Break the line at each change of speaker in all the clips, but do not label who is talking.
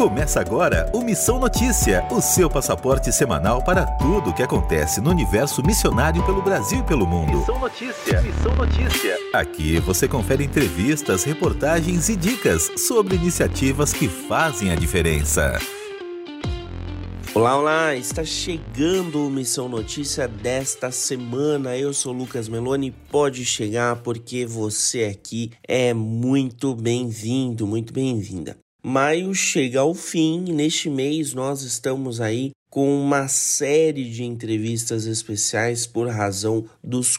Começa agora o Missão Notícia, o seu passaporte semanal para tudo o que acontece no universo missionário pelo Brasil e pelo mundo.
Missão Notícia, Missão Notícia.
Aqui você confere entrevistas, reportagens e dicas sobre iniciativas que fazem a diferença.
Olá, está chegando o Missão Notícia desta semana. Eu sou Lucas Meloni, pode chegar porque você aqui é muito bem-vindo, muito bem-vinda. Maio chega ao fim e neste mês nós estamos aí com uma série de entrevistas especiais por razão dos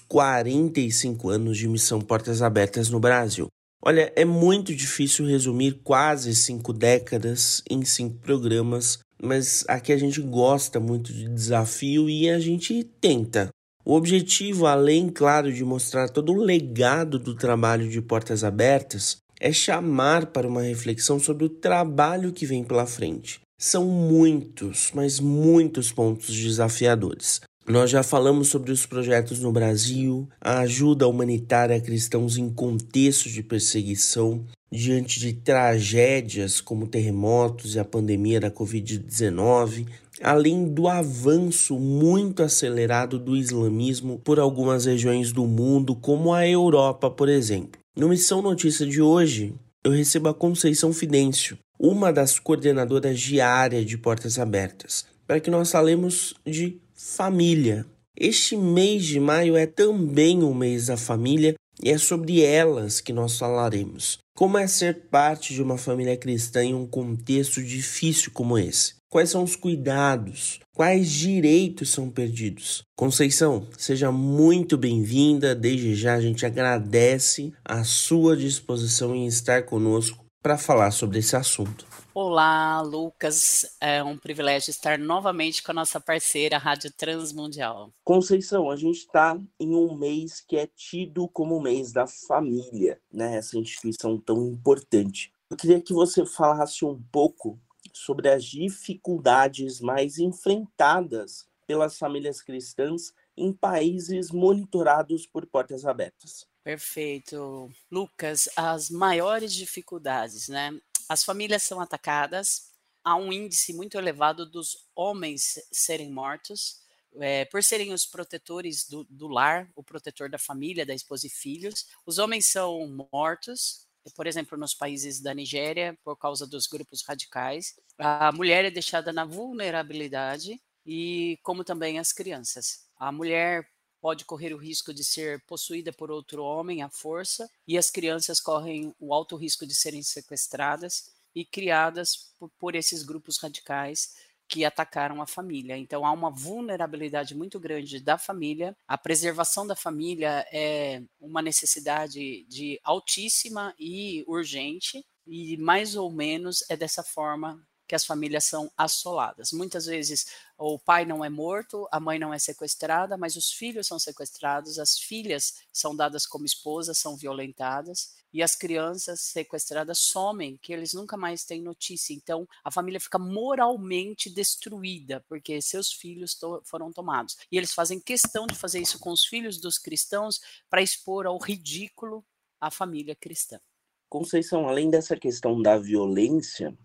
45 anos de Missão Portas Abertas no Brasil. Olha, é muito difícil resumir quase 5 décadas em 5 programas, mas aqui a gente gosta muito de desafio e a gente tenta. O objetivo, além, claro, de mostrar todo o legado do trabalho de Portas Abertas, é chamar para uma reflexão sobre o trabalho que vem pela frente. São muitos, mas muitos pontos desafiadores. Nós já falamos sobre os projetos no Brasil, a ajuda humanitária a cristãos em contextos de perseguição, diante de tragédias como terremotos e a pandemia da Covid-19, além do avanço muito acelerado do islamismo por algumas regiões do mundo, como a Europa, por exemplo. No Missão Notícia de hoje, eu recebo a Conceição Fidêncio, uma das coordenadoras diárias de Portas Abertas, para que nós falemos de família. Este mês de maio é também o mês da família e é sobre elas que nós falaremos. Como é ser parte de uma família cristã em um contexto difícil como esse? Quais são os cuidados? Quais direitos são perdidos? Conceição, seja muito bem-vinda. Desde já a gente agradece a sua disposição em estar conosco para falar sobre esse assunto.
Olá, Lucas. É um privilégio estar novamente com a nossa parceira, a Rádio Transmundial.
Conceição, a gente está em um mês que é tido como o mês da família, né? Essa instituição tão importante. Eu queria que você falasse um pouco sobre as dificuldades mais enfrentadas pelas famílias cristãs em países monitorados por Portas Abertas.
Perfeito. Lucas, as maiores dificuldades, né? As famílias são atacadas, há um índice muito elevado dos homens serem mortos, por serem os protetores do lar, o protetor da família, da esposa e filhos. Os homens são mortos, por exemplo, nos países da Nigéria, por causa dos grupos radicais. A mulher é deixada na vulnerabilidade e como também as crianças. A mulher pode correr o risco de ser possuída por outro homem à força, e as crianças correm o alto risco de serem sequestradas e criadas por esses grupos radicais que atacaram a família. Então há uma vulnerabilidade muito grande da família. A preservação da família é uma necessidade de altíssima e urgente, e mais ou menos é dessa forma que as famílias são assoladas. Muitas vezes o pai não é morto, a mãe não é sequestrada, mas os filhos são sequestrados, as filhas são dadas como esposas, são violentadas, e as crianças sequestradas somem, que eles nunca mais têm notícia. Então, a família fica moralmente destruída, porque seus filhos foram tomados. E eles fazem questão de fazer isso com os filhos dos cristãos para expor ao ridículo a família cristã.
Conceição, além dessa questão da violência,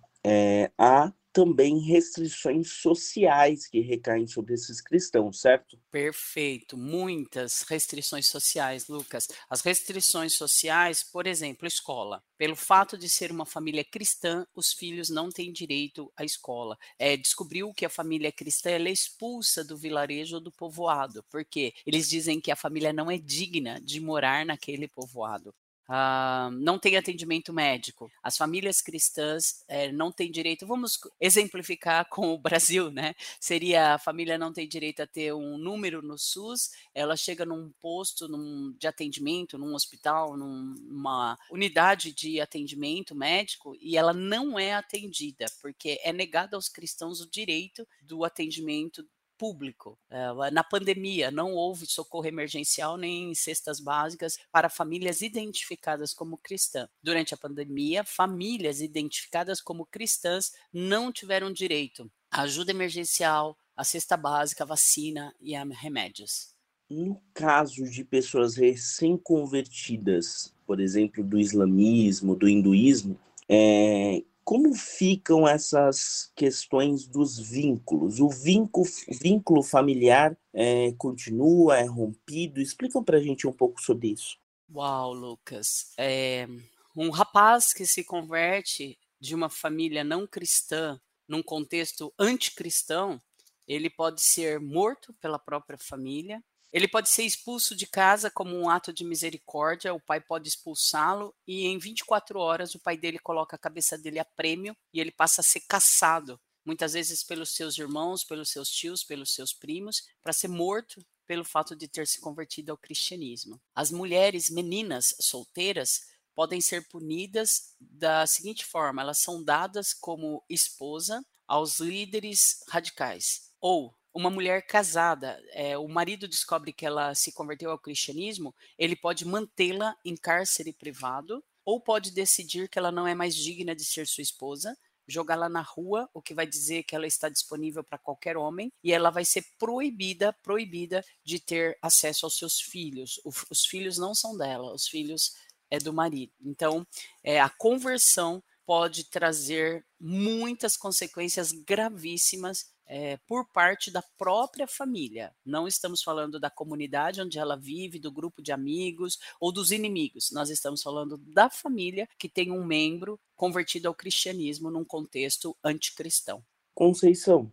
há também restrições sociais que recaem sobre esses cristãos, certo?
Perfeito, muitas restrições sociais, Lucas. As restrições sociais, por exemplo, escola. Pelo fato de ser uma família cristã, os filhos não têm direito à escola. Descobriu que a família cristã ela é expulsa do vilarejo ou do povoado, porque eles dizem que a família não é digna de morar naquele povoado. Não tem atendimento médico. As famílias cristãs não têm direito, vamos exemplificar com o Brasil, né? Seria a família não tem direito a ter um número no SUS, ela chega num posto de atendimento, num hospital, numa unidade de atendimento médico, e ela não é atendida, porque é negado aos cristãos o direito do atendimento público. Na pandemia, não houve socorro emergencial nem cestas básicas para famílias identificadas como cristãs. Durante a pandemia, famílias identificadas como cristãs não tiveram direito à ajuda emergencial, à cesta básica, à vacina e a remédios.
No caso de pessoas recém-convertidas, por exemplo, do islamismo, do hinduísmo, como ficam essas questões dos vínculos? O vínculo familiar continua, é rompido? Explica para a gente um pouco sobre isso.
Uau, Lucas. Um rapaz que se converte de uma família não cristã, num contexto anticristão, ele pode ser morto pela própria família, ele pode ser expulso de casa como um ato de misericórdia, o pai pode expulsá-lo e em 24 horas o pai dele coloca a cabeça dele a prêmio e ele passa a ser caçado, muitas vezes pelos seus irmãos, pelos seus tios, pelos seus primos, para ser morto pelo fato de ter se convertido ao cristianismo. As mulheres, meninas solteiras, podem ser punidas da seguinte forma: elas são dadas como esposa aos líderes radicais. Ou uma mulher casada, o marido descobre que ela se converteu ao cristianismo, ele pode mantê-la em cárcere privado, ou pode decidir que ela não é mais digna de ser sua esposa, jogá-la na rua, o que vai dizer que ela está disponível para qualquer homem, e ela vai ser proibida de ter acesso aos seus filhos. Os filhos não são dela, os filhos é do marido. Então, a conversão pode trazer muitas consequências gravíssimas por parte da própria família. Não estamos falando da comunidade onde ela vive, do grupo de amigos ou dos inimigos. Nós estamos falando da família que tem um membro convertido ao cristianismo num contexto anticristão.
Conceição,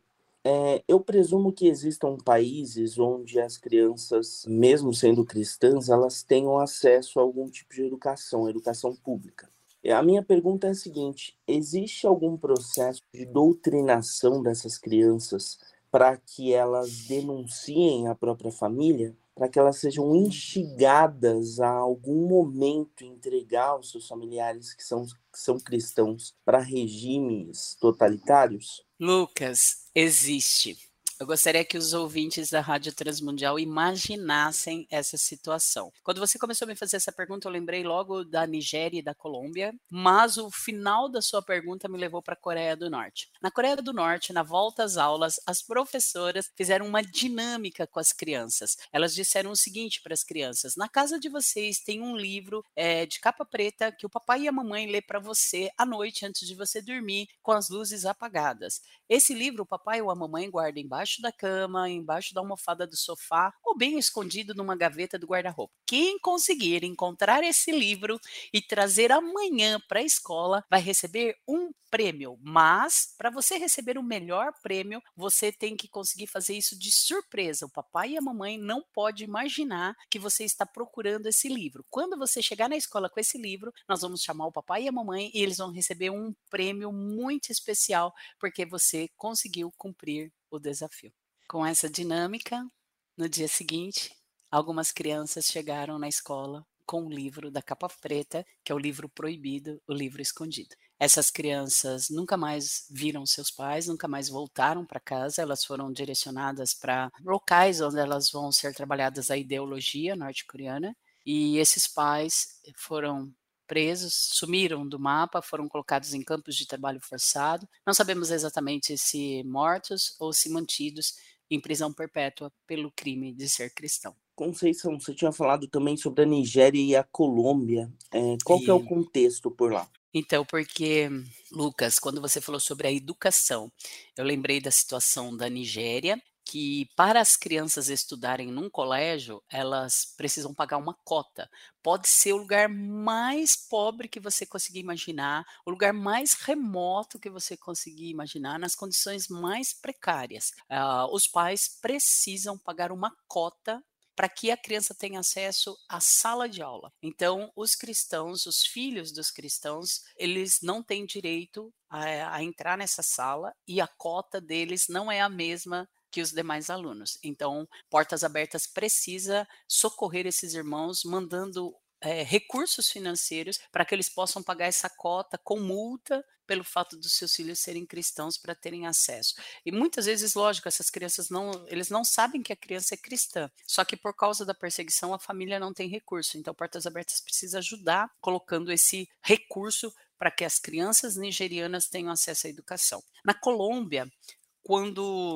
eu presumo que existam países onde as crianças, mesmo sendo cristãs, elas tenham acesso a algum tipo de educação pública. A minha pergunta é a seguinte: existe algum processo de doutrinação dessas crianças para que elas denunciem a própria família, para que elas sejam instigadas a algum momento entregar os seus familiares que são cristãos para regimes totalitários?
Lucas, existe. Eu gostaria que os ouvintes da Rádio Transmundial imaginassem essa situação. Quando você começou a me fazer essa pergunta, eu lembrei logo da Nigéria e da Colômbia, mas o final da sua pergunta me levou para a Coreia do Norte. Na Coreia do Norte, na volta às aulas, as professoras fizeram uma dinâmica com as crianças. Elas disseram o seguinte para as crianças: na casa de vocês tem um livro de capa preta que o papai e a mamãe lê para você à noite antes de você dormir, com as luzes apagadas. Esse livro o papai ou a mamãe guarda embaixo da cama, embaixo da almofada do sofá ou bem escondido numa gaveta do guarda-roupa. Quem conseguir encontrar esse livro e trazer amanhã para a escola vai receber um prêmio, mas para você receber o melhor prêmio, você tem que conseguir fazer isso de surpresa. O papai e a mamãe não podem imaginar que você está procurando esse livro. Quando você chegar na escola com esse livro, nós vamos chamar o papai e a mamãe e eles vão receber um prêmio muito especial porque você conseguiu cumprir o desafio. Com essa dinâmica, no dia seguinte, algumas crianças chegaram na escola com o livro da capa preta, que é o livro proibido, o livro escondido. Essas crianças nunca mais viram seus pais, nunca mais voltaram para casa, elas foram direcionadas para locais onde elas vão ser trabalhadas a ideologia norte-coreana, e esses pais foram presos, sumiram do mapa, foram colocados em campos de trabalho forçado. Não sabemos exatamente se mortos ou se mantidos em prisão perpétua pelo crime de ser cristão.
Conceição, você tinha falado também sobre a Nigéria e a Colômbia. Qual que é o contexto por lá?
Então, porque, Lucas, quando você falou sobre a educação, eu lembrei da situação da Nigéria, que para as crianças estudarem num colégio, elas precisam pagar uma cota. Pode ser o lugar mais pobre que você conseguir imaginar, o lugar mais remoto que você conseguir imaginar, nas condições mais precárias. Os pais precisam pagar uma cota para que a criança tenha acesso à sala de aula. Então, os cristãos, os filhos dos cristãos, eles não têm direito a entrar nessa sala e a cota deles não é a mesma que os demais alunos. Então, Portas Abertas precisa socorrer esses irmãos, mandando recursos financeiros para que eles possam pagar essa cota com multa pelo fato dos seus filhos serem cristãos para terem acesso. E muitas vezes, lógico, essas crianças eles não sabem que a criança é cristã, só que por causa da perseguição a família não tem recurso, então Portas Abertas precisa ajudar colocando esse recurso para que as crianças nigerianas tenham acesso à educação. Na Colômbia, quando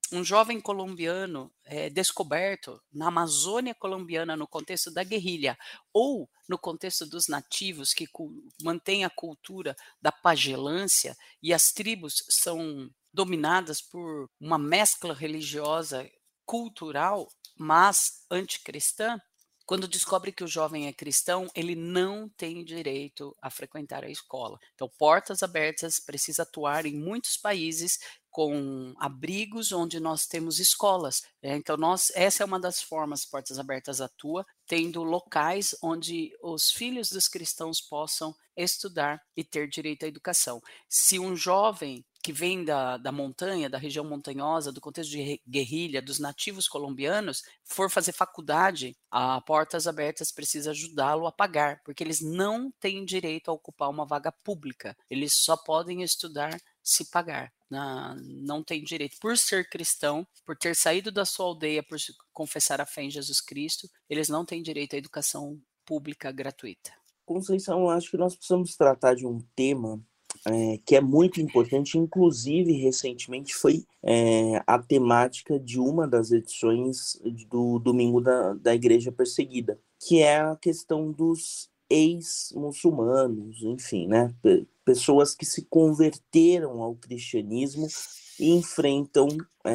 um jovem colombiano descoberto na Amazônia colombiana no contexto da guerrilha ou no contexto dos nativos que mantém a cultura da pagelância e as tribos são dominadas por uma mescla religiosa cultural, mas anticristã, quando descobre que o jovem é cristão, ele não tem direito a frequentar a escola. Então, Portas Abertas precisa atuar em muitos países com abrigos onde nós temos escolas. Então, essa é uma das formas que Portas Abertas atua, tendo locais onde os filhos dos cristãos possam estudar e ter direito à educação. Se um jovem que vem da montanha, da região montanhosa, do contexto de guerrilha, dos nativos colombianos, for fazer faculdade, a Portas Abertas precisa ajudá-lo a pagar, porque eles não têm direito a ocupar uma vaga pública, eles só podem estudar se pagar. Não tem direito. Por ser cristão, por ter saído da sua aldeia, por confessar a fé em Jesus Cristo, eles não têm direito à educação pública gratuita.
Conceição, acho que nós precisamos tratar de um tema que é muito importante, inclusive recentemente foi a temática de uma das edições do Domingo da Igreja Perseguida, que é a questão dos ex-muçulmanos, enfim, né? Pessoas que se converteram ao cristianismo e enfrentam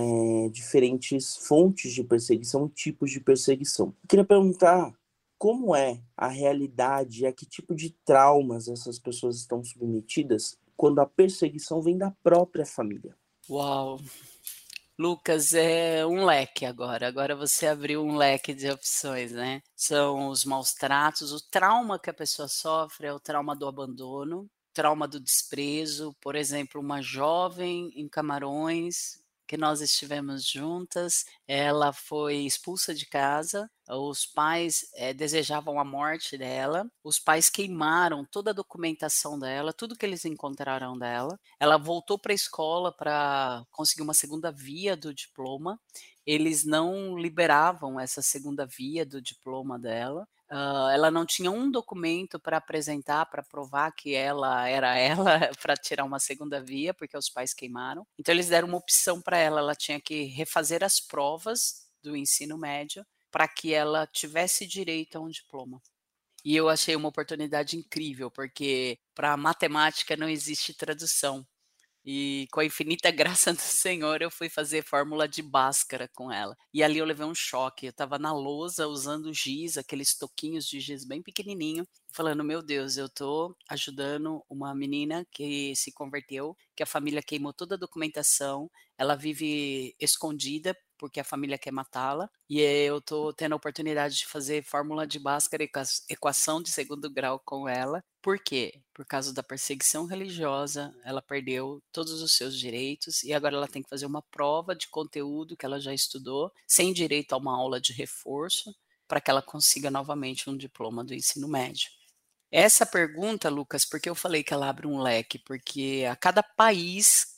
diferentes fontes de perseguição, tipos de perseguição. Eu queria perguntar como é a realidade, a que tipo de traumas essas pessoas estão submetidas quando a perseguição vem da própria família.
Uau! Lucas, é um leque agora. Agora você abriu um leque de opções, né? São os maus tratos, o trauma que a pessoa sofre é o trauma do abandono, trauma do desprezo. Por exemplo, uma jovem em Camarões, que nós estivemos juntas, ela foi expulsa de casa, os pais desejavam a morte dela, os pais queimaram toda a documentação dela, tudo que eles encontraram dela, ela voltou para a escola para conseguir uma segunda via do diploma, eles não liberavam essa segunda via do diploma dela, ela não tinha um documento para apresentar, para provar que ela era ela, para tirar uma segunda via, porque os pais queimaram. Então, eles deram uma opção para ela, ela tinha que refazer as provas do ensino médio para que ela tivesse direito a um diploma. E eu achei uma oportunidade incrível, porque para matemática não existe tradução. E com a infinita graça do Senhor, eu fui fazer fórmula de Bhaskara com ela. E ali eu levei um choque. Eu estava na lousa usando giz, aqueles toquinhos de giz bem pequenininho, falando, meu Deus, eu estou ajudando uma menina que se converteu, que a família queimou toda a documentação, ela vive escondida porque a família quer matá-la, e eu estou tendo a oportunidade de fazer fórmula de Bhaskara, equação de segundo grau com ela. Por quê? Por causa da perseguição religiosa, ela perdeu todos os seus direitos e agora ela tem que fazer uma prova de conteúdo que ela já estudou, sem direito a uma aula de reforço, para que ela consiga novamente um diploma do ensino médio. Essa pergunta, Lucas, porque eu falei que ela abre um leque, porque a cada país,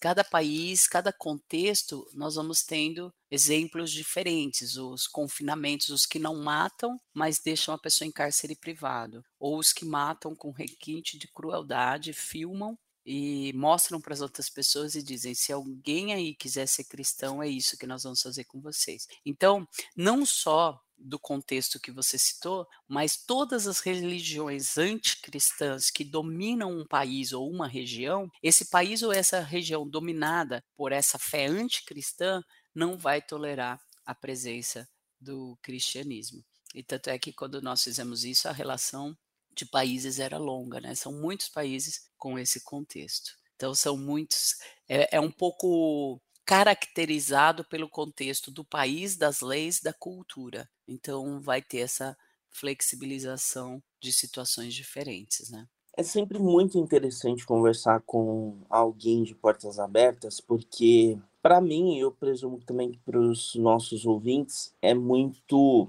cada contexto, nós vamos tendo exemplos diferentes, os confinamentos, os que não matam, mas deixam a pessoa em cárcere privado, ou os que matam com requinte de crueldade, filmam e mostram para as outras pessoas e dizem, se alguém aí quiser ser cristão, é isso que nós vamos fazer com vocês. Então, não só do contexto que você citou, mas todas as religiões anticristãs que dominam um país ou uma região, esse país ou essa região dominada por essa fé anticristã não vai tolerar a presença do cristianismo. E tanto é que quando nós fizemos isso, a relação de países era longa, né? São muitos países com esse contexto. Então são muitos, é um pouco caracterizado pelo contexto do país, das leis, da cultura. Então vai ter essa flexibilização de situações diferentes, né?
É sempre muito interessante conversar com alguém de Portas Abertas, porque, para mim, eu presumo que também para os nossos ouvintes, é muito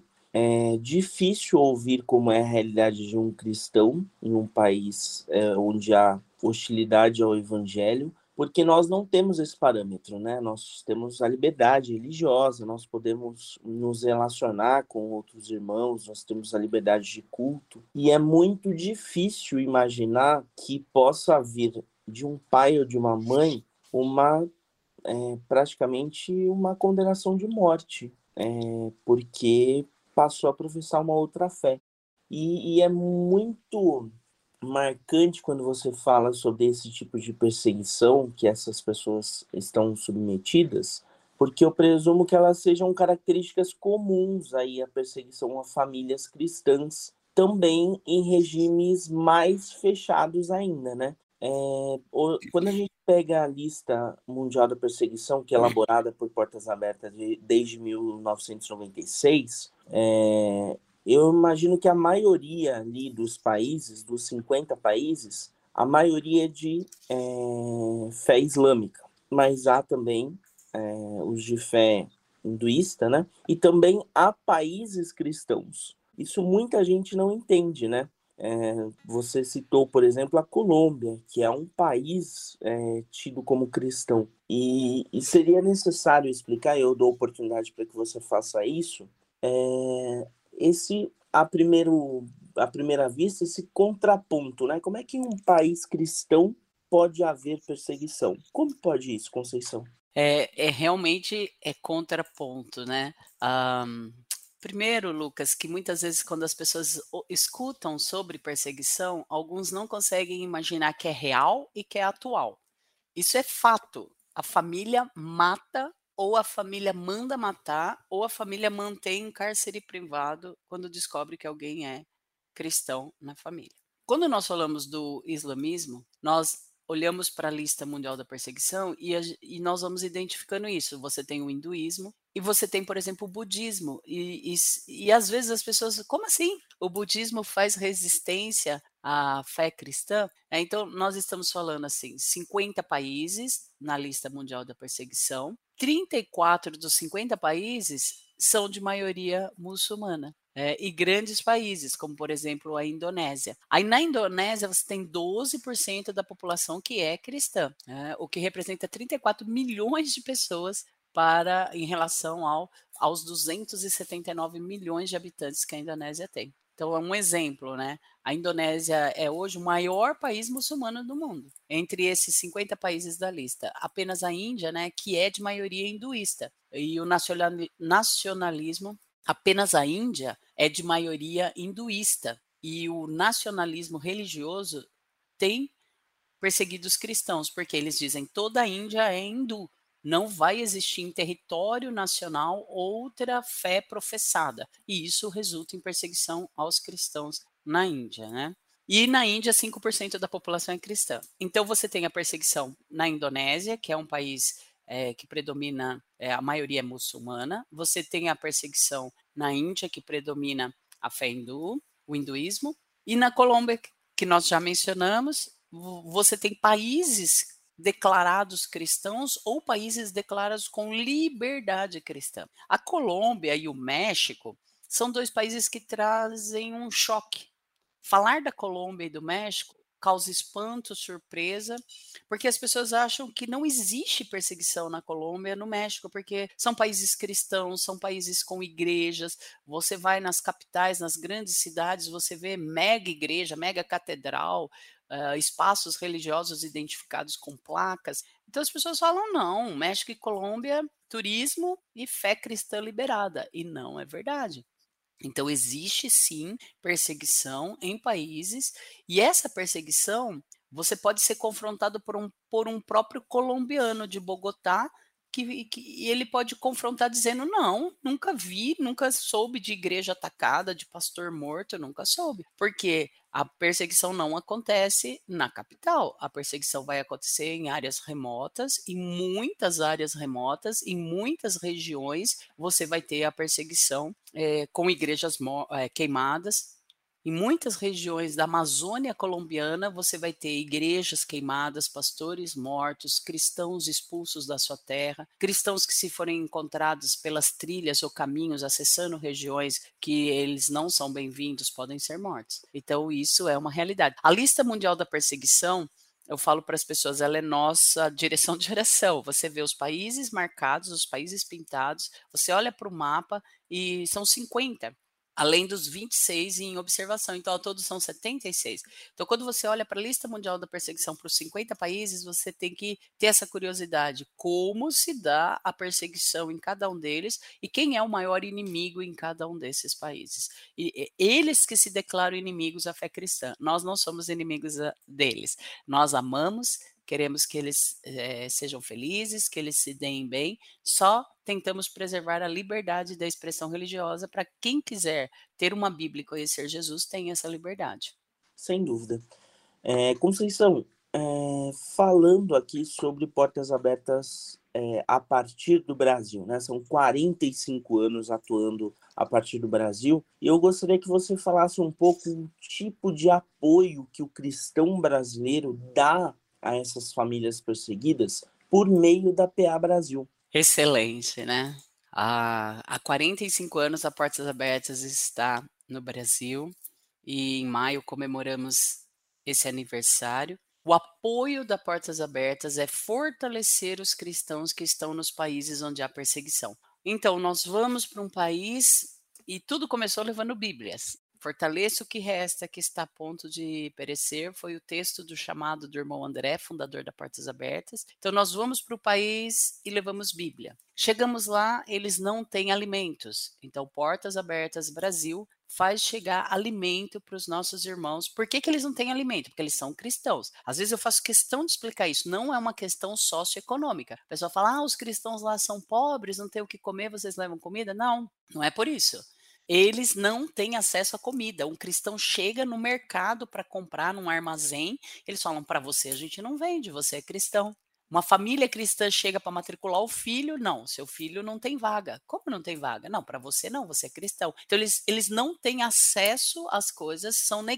difícil ouvir como é a realidade de um cristão em um país onde há hostilidade ao evangelho, porque nós não temos esse parâmetro, né? Nós temos a liberdade religiosa, nós podemos nos relacionar com outros irmãos, nós temos a liberdade de culto, e é muito difícil imaginar que possa vir de um pai ou de uma mãe uma praticamente uma condenação de morte, porque passou a professar uma outra fé. E é muito marcante quando você fala sobre esse tipo de perseguição que essas pessoas estão submetidas, porque eu presumo que elas sejam características comuns aí à perseguição a famílias cristãs, também em regimes mais fechados ainda, né? Quando a gente pega a lista mundial da perseguição, que é elaborada por Portas Abertas desde 1996, eu imagino que a maioria ali dos países, dos 50 países, a maioria é de fé islâmica, mas há também os de fé hinduísta, né? E também há países cristãos. Isso muita gente não entende, né? Você citou, por exemplo, a Colômbia, que é um país tido como cristão. E seria necessário explicar, eu dou oportunidade para que você faça isso, à primeira vista, esse contraponto, né? Como é que em um país cristão pode haver perseguição? Como pode isso, Conceição?
Realmente contraponto, né? Primeiro, Lucas, que muitas vezes quando as pessoas escutam sobre perseguição, alguns não conseguem imaginar que é real e que é atual. Isso é fato. A família mata, ou a família manda matar, ou a família mantém em cárcere privado quando descobre que alguém é cristão na família. Quando nós falamos do islamismo, nós olhamos para a lista mundial da perseguição e nós vamos identificando isso. Você tem o hinduísmo e você tem, por exemplo, o budismo. E às vezes as pessoas, como assim? O budismo faz resistência à fé cristã? Então, nós estamos falando assim, 50 países na lista mundial da perseguição, 34 dos 50 países são de maioria muçulmana. E grandes países, como por exemplo a Indonésia. Aí na Indonésia você tem 12% da população que é cristã, o que representa 34 milhões de pessoas em relação aos 279 milhões de habitantes que a Indonésia tem. Então é um exemplo, né? A Indonésia é hoje o maior país muçulmano do mundo. Entre esses 50 países da lista, apenas a Índia, né, que é de maioria hinduísta. E o nacionalismo, apenas a Índia é de maioria hinduísta. E o nacionalismo religioso tem perseguido os cristãos, porque eles dizem toda a Índia é hindu. Não vai existir em território nacional outra fé professada. E isso resulta em perseguição aos cristãos na Índia, né? E na Índia, 5% da população é cristã. Então, você tem a perseguição na Indonésia, que é um país que predomina, a maioria é muçulmana. Você tem a perseguição na Índia, que predomina a fé hindu, o hinduísmo. E na Colômbia, que nós já mencionamos, você tem países declarados cristãos ou países declarados com liberdade cristã. A Colômbia e o México são dois países que trazem um choque. Falar da Colômbia e do México causa espanto, surpresa, porque as pessoas acham que não existe perseguição na Colômbia e no México, porque são países cristãos, são países com igrejas. Você vai nas capitais, nas grandes cidades, você vê mega igreja, mega catedral, espaços religiosos identificados com placas. Então as pessoas falam, não, México e Colômbia, turismo e fé cristã liberada. E não é verdade. Então, existe sim perseguição em países, e essa perseguição você pode ser confrontado por um próprio colombiano de Bogotá, que ele pode confrontar dizendo: não, nunca vi, nunca soube de igreja atacada, de pastor morto, nunca soube. Porque a perseguição não acontece na capital, a perseguição vai acontecer em áreas remotas, em muitas áreas remotas, em muitas regiões você vai ter a perseguição com igrejas queimadas. Em muitas regiões da Amazônia colombiana, você vai ter igrejas queimadas, pastores mortos, cristãos expulsos da sua terra, cristãos que, se forem encontrados pelas trilhas ou caminhos acessando regiões que eles não são bem-vindos, podem ser mortos. Então, isso é uma realidade. A lista mundial da perseguição, eu falo para as pessoas, ela é nossa direção de oração. Você vê os países marcados, os países pintados, você olha para o mapa e são 50. além dos 26 em observação. Então, ao todo são 76. Então, quando você olha para a lista mundial da perseguição para os 50 países, você tem que ter essa curiosidade. Como se dá a perseguição em cada um deles e quem é o maior inimigo em cada um desses países. E eles que se declaram inimigos à fé cristã. Nós não somos inimigos deles. Nós amamos, queremos que eles sejam felizes, que eles se deem bem, só tentamos preservar a liberdade da expressão religiosa para quem quiser ter uma Bíblia e conhecer Jesus, tem essa liberdade.
Sem dúvida. Conceição, falando aqui sobre portas abertas a partir do Brasil, né? São 45 anos atuando a partir do Brasil, e eu gostaria que você falasse um pouco o tipo de apoio que o cristão brasileiro dá a essas famílias perseguidas por meio da PA Brasil.
Excelente, né? Há 45 anos a Portas Abertas está no Brasil e em maio comemoramos esse aniversário. O apoio da Portas Abertas é fortalecer os cristãos que estão nos países onde há perseguição. Então, nós vamos para um país e tudo começou levando Bíblias. Fortaleça o que resta, que está a ponto de perecer, foi o texto do chamado do irmão André, fundador da Portas Abertas. Então, nós vamos para o país e levamos Bíblia. Chegamos lá, eles não têm alimentos. Então, Portas Abertas Brasil faz chegar alimento para os nossos irmãos. Por que eles não têm alimento? Porque eles são cristãos. Às vezes eu faço questão de explicar isso. Não é uma questão socioeconômica. A pessoa fala, os cristãos lá são pobres, não têm o que comer, vocês levam comida? Não, não é por isso. Eles não têm acesso à comida. Um cristão chega no mercado para comprar num armazém, eles falam, para você a gente não vende, você é cristão. Uma família cristã chega para matricular o filho, não, seu filho não tem vaga. Como não tem vaga? Não, para você não, você é cristão. Então eles não têm acesso às coisas,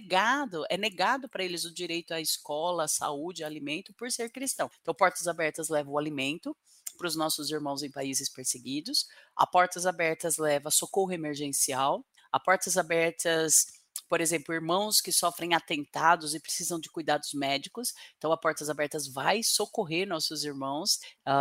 é negado para eles o direito à escola, à saúde, a alimento por ser cristão. Então Portas Abertas leva o alimento para os nossos irmãos em países perseguidos. A Portas Abertas leva socorro emergencial. A Portas Abertas, por exemplo, irmãos que sofrem atentados e precisam de cuidados médicos. Então, a Portas Abertas vai socorrer nossos irmãos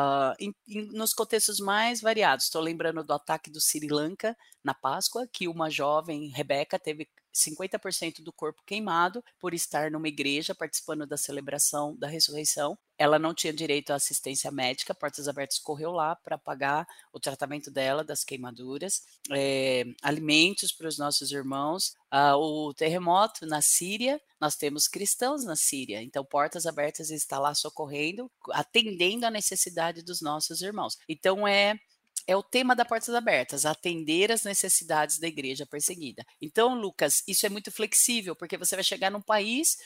nos contextos mais variados. Estou lembrando do ataque do Sri Lanka na Páscoa, que uma jovem, Rebeca, teve 50% do corpo queimado por estar numa igreja participando da celebração da ressurreição. Ela não tinha direito à assistência médica, Portas Abertas correu lá para pagar o tratamento dela, das queimaduras, alimentos para os nossos irmãos. O terremoto na Síria, nós temos cristãos na Síria, então Portas Abertas está lá socorrendo, atendendo a necessidade dos nossos irmãos. Então é o tema da Portas Abertas, atender as necessidades da igreja perseguida. Então, Lucas, isso é muito flexível, porque você vai chegar num país,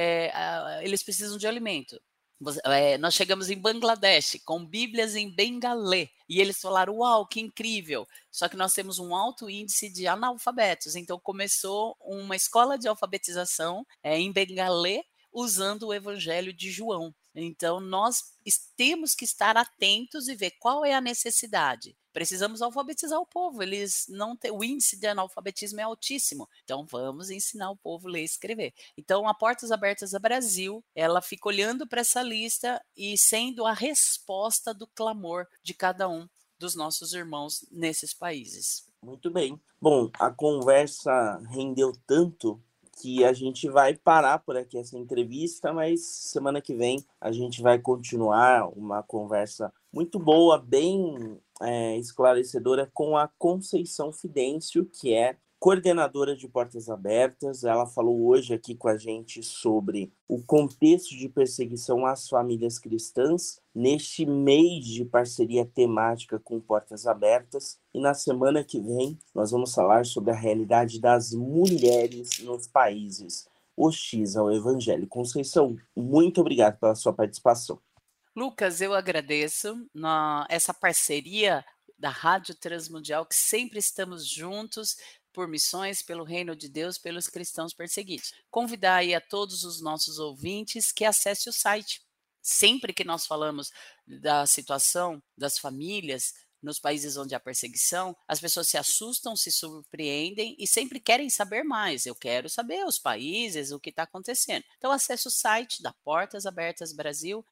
eles precisam de alimento. Nós chegamos em Bangladesh com Bíblias em bengalê e eles falaram, uau, que incrível, só que nós temos um alto índice de analfabetos, então começou uma escola de alfabetização em bengalê usando o Evangelho de João. Então nós temos que estar atentos e ver qual é a necessidade. Precisamos alfabetizar o povo, o índice de analfabetismo é altíssimo, então vamos ensinar o povo a ler e escrever. Então a Portas Abertas a Brasil, ela fica olhando para essa lista e sendo a resposta do clamor de cada um dos nossos irmãos nesses países.
Muito bem. Bom, a conversa rendeu tanto que a gente vai parar por aqui essa entrevista, mas semana que vem a gente vai continuar uma conversa muito boa, bem esclarecedora com a Conceição Fidêncio, que é coordenadora de Portas Abertas. Ela falou hoje aqui com a gente sobre o contexto de perseguição às famílias cristãs neste mês de parceria temática com Portas Abertas. E na semana que vem nós vamos falar sobre a realidade das mulheres nos países hostis ao Evangelho. Conceição, muito obrigado pela sua participação.
Lucas, eu agradeço essa parceria da Rádio Transmundial, que sempre estamos juntos por missões, pelo reino de Deus, pelos cristãos perseguidos. Convidar aí a todos os nossos ouvintes que acessem o site. Sempre que nós falamos da situação das famílias nos países onde há perseguição, as pessoas se assustam, se surpreendem e sempre querem saber mais. Eu quero saber os países, o que está acontecendo. Então, acesse o site da Portas Abertas Brasil,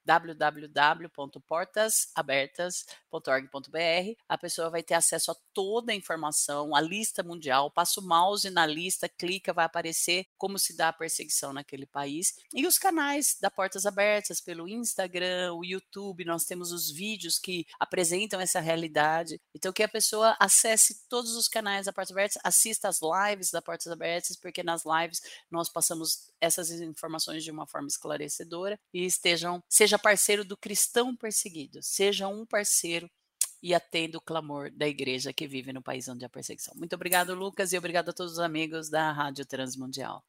www.portasabertas.org.br. A pessoa vai ter acesso a toda a informação, a lista mundial, passa o mouse na lista, clica, vai aparecer como se dá a perseguição naquele país. E os canais da Portas Abertas, pelo Instagram, o YouTube, nós temos os vídeos que apresentam essa realidade. Então, que a pessoa acesse todos os canais da Portas Abertas, assista as lives da Portas Abertas, porque nas lives nós passamos essas informações de uma forma esclarecedora e seja parceiro do cristão perseguido, seja um parceiro e atenda o clamor da igreja que vive no país onde há perseguição. Muito obrigado, Lucas, e obrigado a todos os amigos da Rádio Transmundial.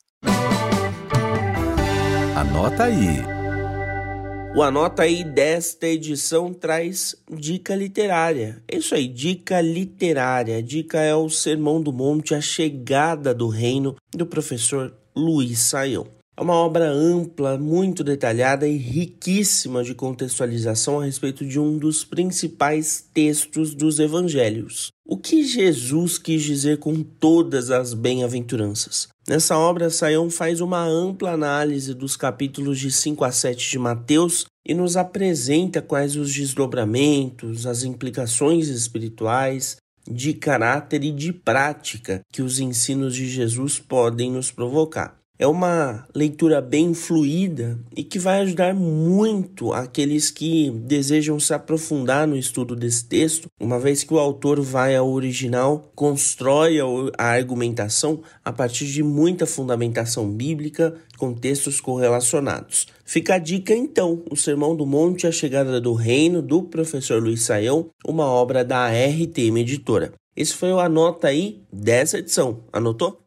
Anota aí.
O Anota Aí desta edição traz dica literária. É isso aí, dica literária. A dica é o Sermão do Monte, A Chegada do Reino, do professor Luiz Saião. É uma obra ampla, muito detalhada e riquíssima de contextualização a respeito de um dos principais textos dos evangelhos. O que Jesus quis dizer com todas as bem-aventuranças? Nessa obra, Saião faz uma ampla análise dos capítulos de 5 a 7 de Mateus e nos apresenta quais os desdobramentos, as implicações espirituais, de caráter e de prática que os ensinos de Jesus podem nos provocar. É uma leitura bem fluida e que vai ajudar muito aqueles que desejam se aprofundar no estudo desse texto, uma vez que o autor vai ao original, constrói a argumentação a partir de muita fundamentação bíblica com textos correlacionados. Fica a dica então, o Sermão do Monte, A Chegada do Reino, do professor Luiz Saião, uma obra da RTM Editora. Esse foi o Anota Aí dessa edição. Anotou?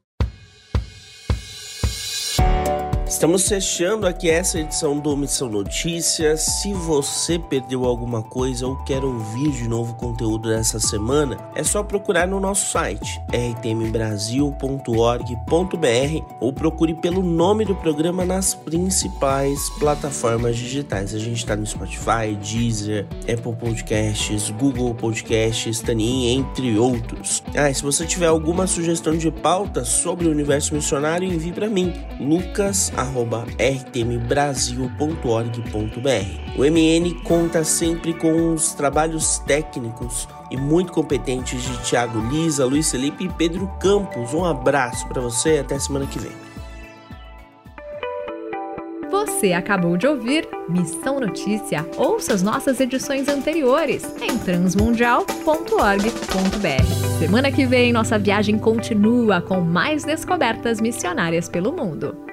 Estamos fechando aqui essa edição do Missão Notícias. Se você perdeu alguma coisa ou quer ouvir de novo o conteúdo dessa semana, é só procurar no nosso site, rtmbrasil.org.br, ou procure pelo nome do programa nas principais plataformas digitais. A gente está no Spotify, Deezer, Apple Podcasts, Google Podcasts, Tanin, entre outros. E se você tiver alguma sugestão de pauta sobre o universo missionário, envie para mim, lucas@rtmbrasil.org.br. O MN conta sempre com os trabalhos técnicos e muito competentes de Thiago Lisa, Luiz Felipe e Pedro Campos. Um abraço para você e até semana que vem.
Você acabou de ouvir Missão Notícia. Ouça as nossas edições anteriores em transmundial.org.br. Semana que vem, nossa viagem continua com mais descobertas missionárias pelo mundo.